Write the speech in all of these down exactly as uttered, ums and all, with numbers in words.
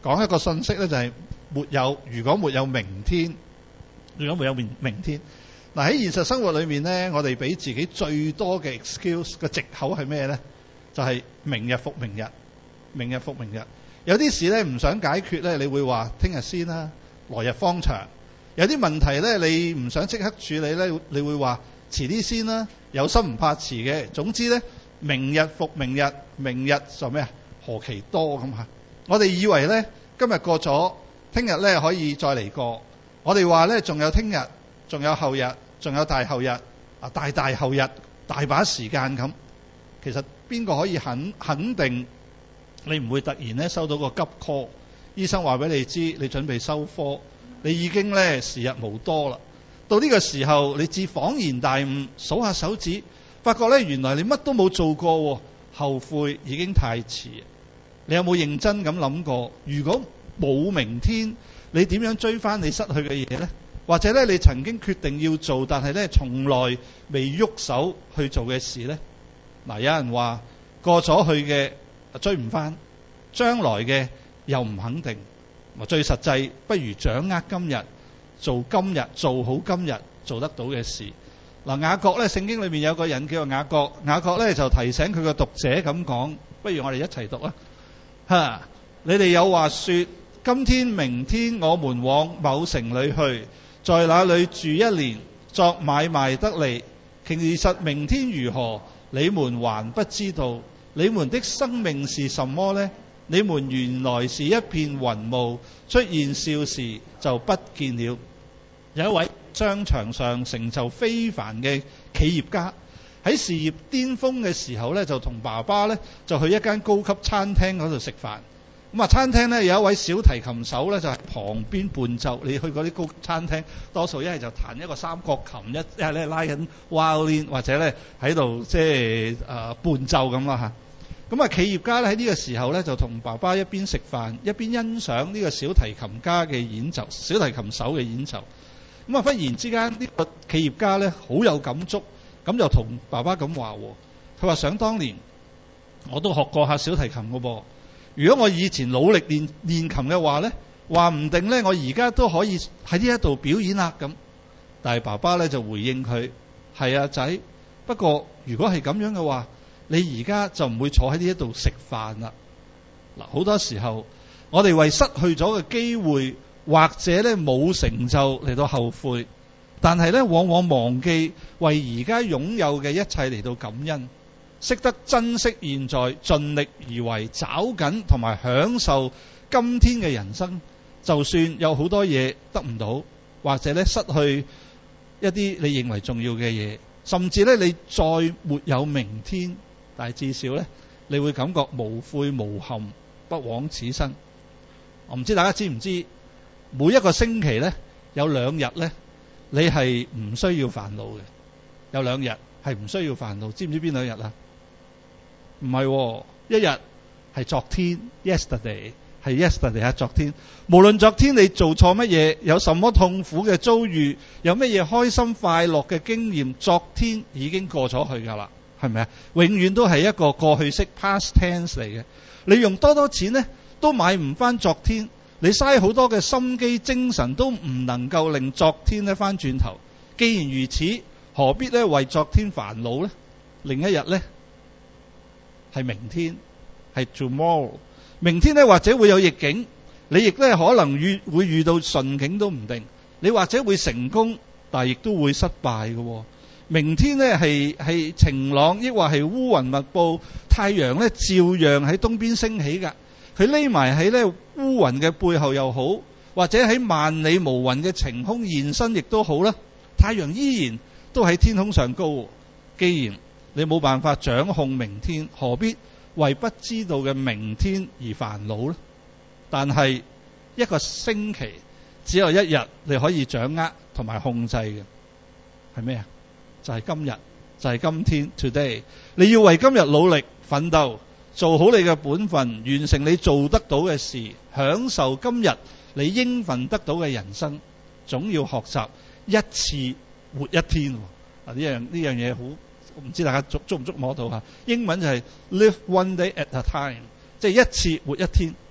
講一個信息咧，就係沒有如果沒有明天，如果沒有明明天。嗱，喺現實生活裏面咧，我哋俾自己最多嘅 excuse 嘅藉口係咩咧？就係、是、明日復明日，明日復明日。有啲事咧唔想解決咧，你會話聽日先啦，來日方長。有啲問題咧，你唔想即刻處理咧，你會話遲啲先啦，有心唔怕遲嘅。總之咧，明日復明日，明日就咩啊？何其多咁嚇！我哋以為咧今日過咗，聽日咧可以再嚟過。我哋話咧仲有聽日，仲有後日，仲有大後日，啊大大後日，大把時間咁。其實邊個可以肯肯定你唔會突然咧收到個急 call， 醫生話俾你知你準備收科，你已經咧時日無多啦。到呢個時候你至恍然大悟，數下手指，發覺咧原來你乜都冇做過，後悔已經太遲。你有冇認真咁諗過？如果冇明天，你點樣追翻你失去嘅嘢呢？或者咧你曾經決定要做，但係咧從來未喐手去做嘅事呢？嗱，有人話過咗去嘅追唔翻，將來嘅又唔肯定。最實際，不如掌握今日，做今日，做好今日做得到嘅事。嗱，雅各咧，聖經裏面有個人叫做雅各，雅各咧就提醒佢個讀者咁講，不如我哋一齊讀啊！吓，你哋有話說，今天、明天我們往某城裏去，在那裏住一年，作買賣得利。其實明天如何，你們還不知道。你們的生命是什麼呢？你們原來是一片雲霧，出現少時就不見了。有一位商場上成就非凡嘅企業家，喺事業巔峰嘅時候呢，就同爸爸呢就去一間高級餐廳嗰度食飯。咁啊，餐廳呢有一位小提琴手呢，就喺旁邊伴奏。你去嗰啲高級餐廳，多數一係就彈一個三角琴，一一係咧拉緊 violin， 或者咧喺度即係誒伴奏咁啦嚇。咁啊，企業家咧喺呢個時候咧，就同爸爸一邊食飯，一邊欣賞呢個小提琴家嘅演奏，小提琴手嘅演奏。咁啊，忽然之間呢個企業家咧好有感觸，咁就同爸爸咁話，佢話想當年我都學過下小提琴㗎噃。如果我以前努力練練琴嘅話咧，話唔定咧我而家都可以喺呢一度表演啦咁。但係爸爸咧就回應佢：係啊仔，不過如果係咁樣嘅話，你而家就唔會坐喺呢一度食飯啦。嗱，好多時候我哋為失去咗嘅機會或者咧冇成就嚟到後悔，但係咧往往忘記為而家擁有嘅一切嚟到感恩，識得珍惜現在，盡力而為，找緊同埋享受今天嘅人生。就算有好多嘢得唔到，或者咧失去一啲你認為重要嘅嘢，甚至咧你再沒有明天，但係至少咧，你會感覺無悔無憾，不枉此生。我唔知大家知唔知，每一個星期咧有兩日咧，你係唔需要煩惱嘅。有兩日係唔需要煩惱，知唔知邊兩日啊？唔係、哦，一日係昨天 ，yesterday 係 yesterday 啊，昨天。無論昨天你做錯乜嘢，有什麼痛苦嘅遭遇，有乜嘢開心快樂嘅經驗，昨天已經過咗去㗎啦。係咪啊？永遠都係一個過去式 past tense 嚟嘅。你用多多錢呢，都買唔翻昨天。你嘥好多嘅心機精神，都唔能夠令昨天呢翻轉頭。既然如此，何必呢為昨天煩惱呢？另一日呢，係明天，係 tomorrow。明天呢，或者會有逆境，你亦都係可能遇會遇到順境都唔定。你或者會成功，但係亦都會失敗嘅。明天呢係係晴朗，抑或係烏雲密佈，太陽呢照樣喺東邊升起㗎。佢匿埋喺呢烏雲嘅背後又好，或者喺萬里無雲嘅晴空現身亦都好啦。太陽依然都喺天空上高。既然你冇辦法掌控明天，何必為不知道嘅明天而煩惱呢？但係一個星期只有一日你可以掌握同埋控制嘅，係咩啊？就係今日，就係今天 today。 你要為今日努力奮鬥，做好你嘅本分，完成你做得到嘅事，享受今日你應份得到嘅人生。總要學習一次活一天。嗱，呢樣呢樣嘢好，唔知大家捉捉唔捉摸到吓？英文就係 live one day at a time， 即係一次活一天。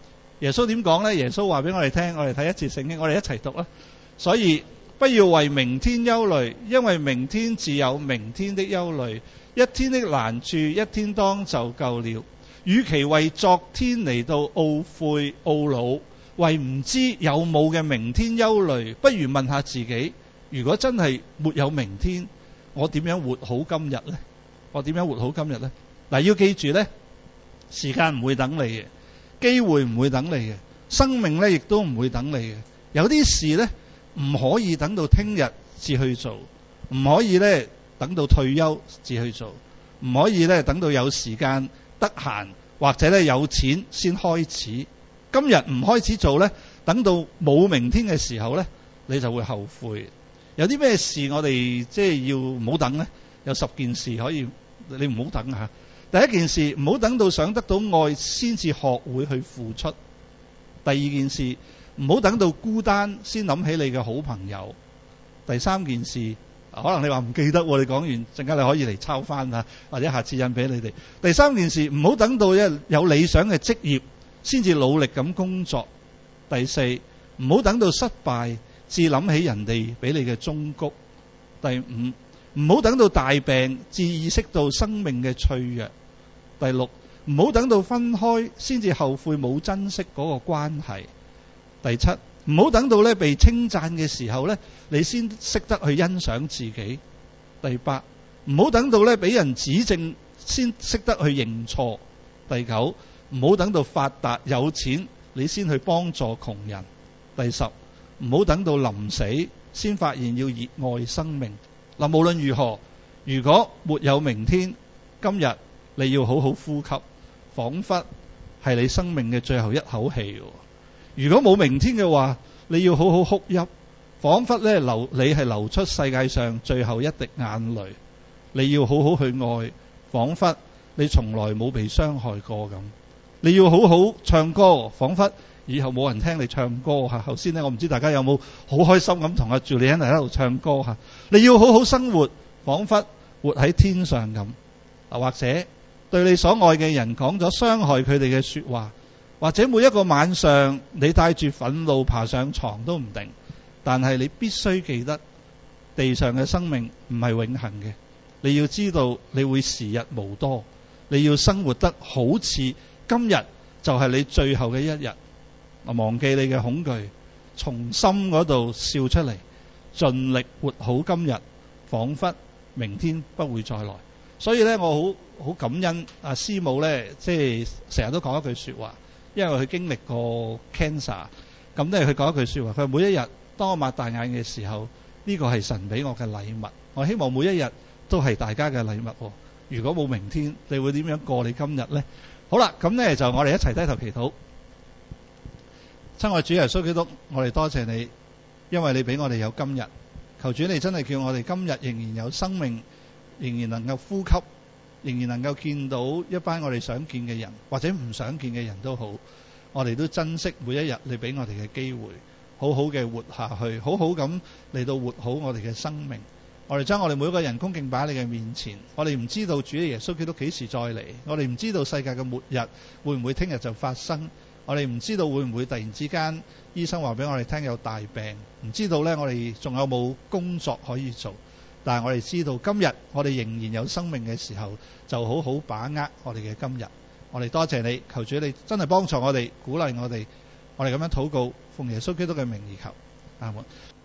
耶穌點講呢？耶穌話俾我哋聽，我哋睇一節聖經，我哋一齊讀啦。所以不要為明天憂慮，因為明天自有明天的憂慮，一天的難處一天當就夠了。與其為昨天嚟到懊悔懊惱，為唔知有冇嘅明天憂慮，不如問下自己，如果真係沒有明天，我點樣活好今日呢？我點樣活好今日呢？嗱，要記住呢，時間唔會等你嘅，機會唔會等你嘅，生命呢亦都唔會等你嘅。有啲事呢唔可以等到聽日至去做，唔可以呢等到退休至去做，唔可以呢等到有時間得閒或者呢有錢先開始。今日唔開始做呢，等到冇明天嘅時候呢，你就會後悔。有啲咩事我哋即係要唔好等呢？有十件事可以你唔好等吓。第一件事，唔好等到想得到愛先至學會去付出。第二件事，唔好等到孤單先諗起你嘅好朋友。第三件事，可能你話唔記得，你講完陣間你可以嚟抄翻吓，或者下次印俾你哋。第三件事，唔好等到一有理想嘅職業先至努力咁工作。第四，唔好等到失敗至諗起人哋俾你嘅忠告。第五，唔好等到大病至意識到生命嘅脆弱。第六，唔好等到分開先至後悔冇珍惜嗰個關係。第七，唔好等到咧被稱讚嘅時候咧，你先識得去欣賞自己。第八，唔好等到咧俾人指正先識得去認錯。第九，唔好等到發達有錢你先去幫助窮人。第十，唔好等到臨死先發現要熱愛生命。嗱，無論如何，如果沒有明天，今日你要好好呼吸，彷彿係你生命嘅最後一口氣。如果冇明天嘅話，你要好好哭泣，彷彿咧流你係流出世界上最後一滴眼淚。你要好好去愛，彷彿你從來冇被傷害過咁。你要好好唱歌，彷彿以後冇人聽你唱歌嚇。頭先呢，我唔知大家有冇好開心咁同阿朱莉安喺度唱歌嚇。你要好好生活，彷彿活喺天上咁。或者對你所愛嘅人講咗傷害佢哋嘅說話，或者每一個晚上你帶住憤怒爬上床都唔定。但係你必須記得，地上嘅生命唔係永恆嘅。你要知道你會時日無多，你要生活得好似今日就係你最後嘅一日。忘記你嘅恐懼，從心嗰度笑出嚟，盡力活好今日，彷彿明天不會再來。所以咧，我好好感恩阿師母咧，即係成日都講一句說話，因為佢經歷過 cancer， 咁咧佢講一句說話，佢話每一日當我擘大眼嘅時候，呢個係神俾我嘅禮物，我希望每一日都係大家嘅禮物。如果冇明天，你會點樣過你今日呢？好啦，咁咧就我哋一齊低頭祈禱。親愛主耶穌基督，我哋多謝你，因為你俾我哋有今日。求主你真係叫我哋今日仍然有生命，仍然能夠呼吸，仍然能夠見到一班我哋想見嘅人，或者唔想見嘅人都好，我哋都珍惜每一日你俾我哋嘅機會，好好嘅活下去，好好咁嚟到活好我哋嘅生命。我哋將我哋每一個人恭敬擺喺你嘅面前。我哋唔知道主耶穌基督幾時再嚟，我哋唔知道世界嘅末日會唔會聽日就發生，我哋唔知道會唔會突然之間醫生話俾我哋聽有大病，唔知道呢我哋仲有冇工作可以做。但係我哋知道今日我哋仍然有生命嘅時候，就好好把握我哋嘅今日。我哋多謝你，求主你真係幫助我哋，鼓勵我哋，我哋咁樣禱告，奉耶穌基督嘅名而求，阿門。